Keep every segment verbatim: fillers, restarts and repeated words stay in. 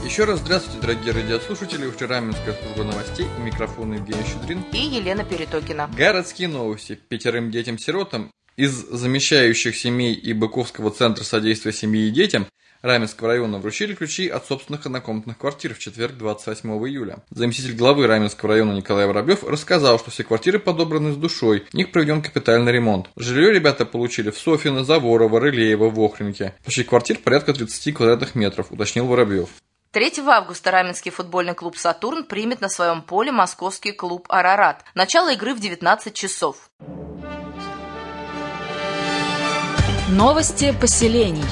Еще раз здравствуйте, дорогие радиослушатели. В Раменская служба новостей. У микрофона Евгений Щедрин и Елена Перетокина. Городские новости. Пятерым детям-сиротам из замещающих семей и Быковского центра содействия семье и детям Раменского района вручили ключи от собственных однокомнатных квартир в четверг, двадцать восьмого июля. Заместитель главы Раменского района Николай Воробьев рассказал, что все квартиры подобраны с душой, в них проведен капитальный ремонт. Жилье ребята получили в Софино, Заворово, Рылеево, Вохринке. Площадь квартир порядка тридцать квадратных метров, уточнил Воробьев. третьего августа Раменский футбольный клуб «Сатурн» примет на своем поле московский клуб «Арарат». Начало игры в девятнадцать часов. Новости поселений.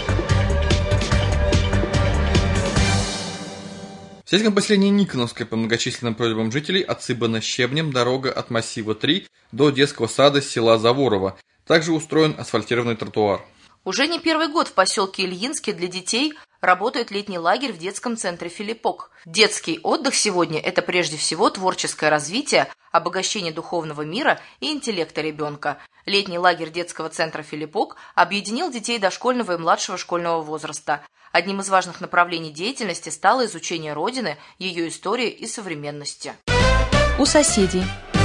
В сельском поселении Никоновское по многочисленным просьбам жителей отсыпана щебнем дорога от массива три до детского сада села Заворово. Также устроен асфальтированный тротуар. Уже не первый год в поселке Ильинске для детей работает летний лагерь в детском центре «Филиппок». Детский отдых сегодня – это прежде всего творческое развитие, обогащение духовного мира и интеллекта ребенка. Летний лагерь детского центра «Филиппок» объединил детей дошкольного и младшего школьного возраста. Одним из важных направлений деятельности стало изучение Родины, ее истории и современности. У соседей.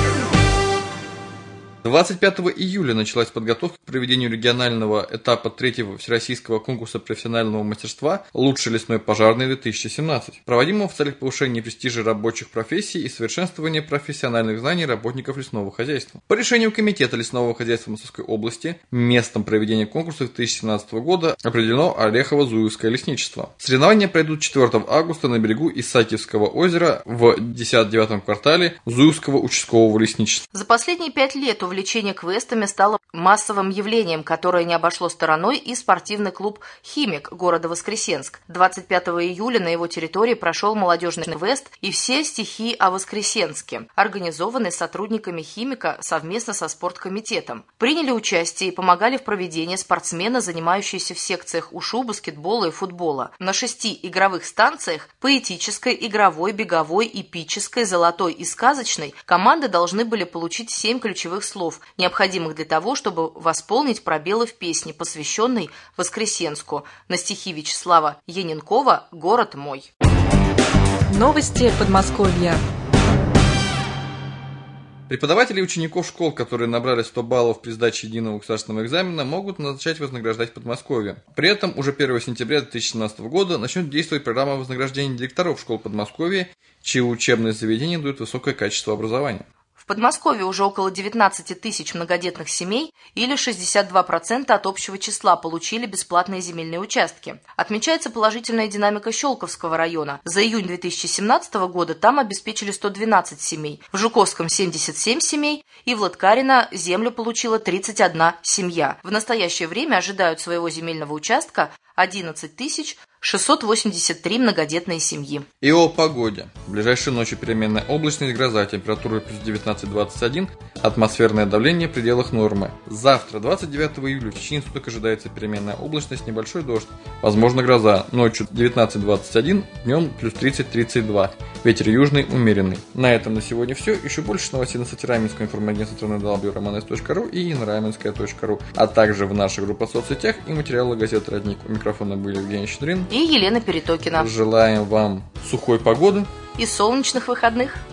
двадцать пятого июля началась подготовка к проведению регионального этапа третьего Всероссийского конкурса профессионального мастерства «Лучший лесной пожарный две тысячи семнадцать», проводимого в целях повышения престижа рабочих профессий и совершенствования профессиональных знаний работников лесного хозяйства. По решению Комитета лесного хозяйства Московской области местом проведения конкурса две тысячи семнадцатого года определено Орехово-Зуевское лесничество. Соревнования пройдут четвёртого августа на берегу Исаакиевского озера в десятом-девятом квартале Зуевского участкового лесничества. За последние пять лет у Увлечение квестами стало массовым явлением, которое не обошло стороной и спортивный клуб «Химик» города Воскресенск. двадцать пятого июля на его территории прошел молодежный квест «И все стихи о Воскресенске», организованный сотрудниками «Химика» совместно со спорткомитетом. Приняли участие и помогали в проведении спортсмены, занимающиеся в секциях ушу, баскетбола и футбола. На шести игровых станциях – поэтической, игровой, беговой, эпической, золотой и сказочной – команды должны были получить семь ключевых слов, необходимых для того, чтобы восполнить пробелы в песне, посвященной Воскресенску, на стихи Вячеслава Яненкова «Город мой». Новости Подмосковья. Преподаватели и учеников школ, которые набрали сто баллов при сдаче единого государственного экзамена, могут начать вознаграждать в Подмосковье. При этом уже первого сентября две тысячи семнадцатого года начнет действовать программа вознаграждения директоров школ Подмосковья, чьи учебные заведения дают высокое качество образования. В Подмосковье уже около девятнадцать тысяч многодетных семей или шестьдесят два процента от общего числа получили бесплатные земельные участки. Отмечается положительная динамика Щелковского района. За июнь две тысячи семнадцатого года там обеспечили сто двенадцать семей, в Жуковском семьдесят семь семей и в Лыткарино землю получила тридцать одна семья. В настоящее время ожидают своего земельного участка одиннадцать тысяч шестьсот восемьдесят три многодетные семьи. И о погоде. В ближайшую ночь переменная облачность, гроза, температура плюс девятнадцать - двадцать один, атмосферное давление в пределах нормы. Завтра, двадцать девятого июля, в течение суток ожидается переменная облачность, небольшой дождь, возможно гроза, ночью девятнадцать - двадцать один, днем плюс тридцать - тридцать два, ветер южный умеренный. На этом на сегодня все. Еще больше новостей на сайте Раменского информагентства страны романс точка ру и на раменская точка ру, а также в нашей группе в соцсетях и материалы газеты «Родник». У микрофона были Евгений Щедрин и Елена Перетокина. Желаем вам сухой погоды и солнечных выходных.